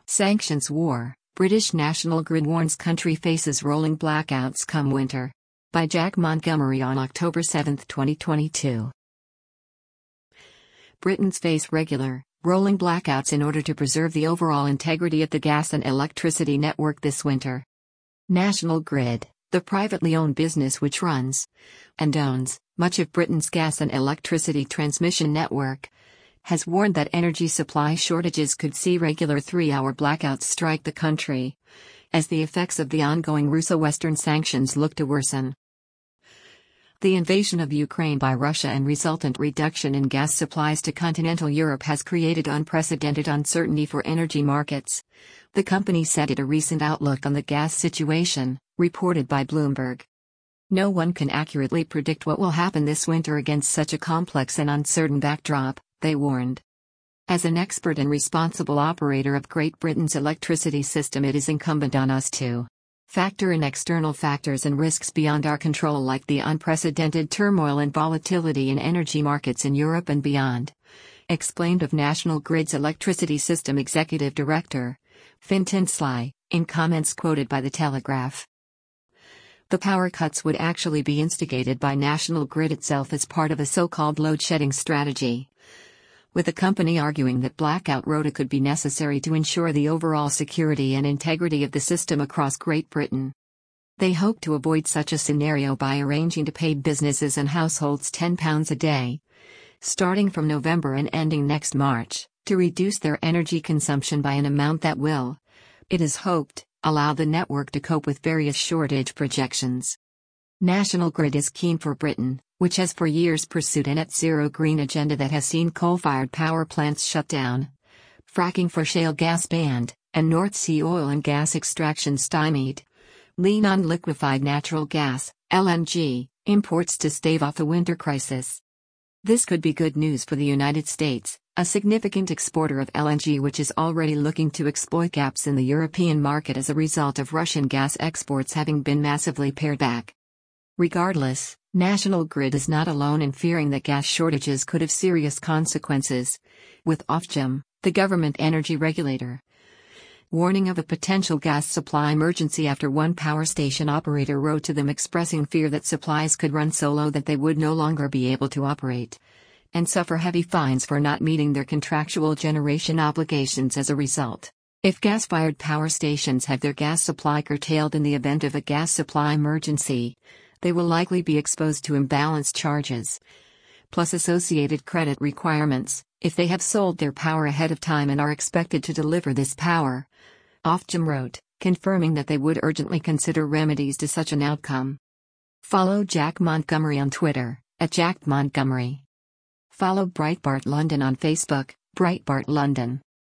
Sanctions war, British National Grid warns country faces rolling blackouts come winter. By Jack Montgomery on October 7, 2022. Britons face regular, rolling blackouts in order to preserve the overall integrity of the gas and electricity network this winter. National Grid, the privately owned business which runs and owns much of Britain's gas and electricity transmission network, has warned that energy supply shortages could see regular 3-hour blackouts strike the country, as the effects of the ongoing Russo-Western sanctions look to worsen. The invasion of Ukraine by Russia and resultant reduction in gas supplies to continental Europe has created unprecedented uncertainty for energy markets, the company said at a recent outlook on the gas situation, reported by Bloomberg. No one can accurately predict what will happen this winter against such a complex and uncertain backdrop, they warned. As an expert and responsible operator of Great Britain's electricity system, it is incumbent on us to factor in external factors and risks beyond our control, like the unprecedented turmoil and volatility in energy markets in Europe and beyond, explained of National Grid's Electricity System Executive Director, Fintan Sly, in comments quoted by The Telegraph. The power cuts would actually be instigated by National Grid itself as part of a so-called load-shedding strategy, with the company arguing that blackout rota could be necessary to ensure the overall security and integrity of the system across Great Britain. They hope to avoid such a scenario by arranging to pay businesses and households £10 a day, starting from November and ending next March, to reduce their energy consumption by an amount that will, it is hoped, allow the network to cope with various shortage projections. National Grid is keen for Britain, which has for years pursued a net-zero green agenda that has seen coal-fired power plants shut down, fracking for shale gas banned, and North Sea oil and gas extraction stymied, lean on liquefied natural gas, LNG, imports to stave off the winter crisis. This could be good news for the United States, a significant exporter of LNG which is already looking to exploit gaps in the European market as a result of Russian gas exports having been massively pared back. Regardless, National Grid is not alone in fearing that gas shortages could have serious consequences, with Ofgem, the government energy regulator, warning of a potential gas supply emergency after one power station operator wrote to them expressing fear that supplies could run so low that they would no longer be able to operate, and suffer heavy fines for not meeting their contractual generation obligations as a result. If gas-fired power stations have their gas supply curtailed in the event of a gas supply emergency, they will likely be exposed to imbalance charges, plus associated credit requirements, if they have sold their power ahead of time and are expected to deliver this power, Ofgem wrote, confirming that they would urgently consider remedies to such an outcome. Follow Jack Montgomery on Twitter, @JackMontgomery. Follow Breitbart London on Facebook, Breitbart London.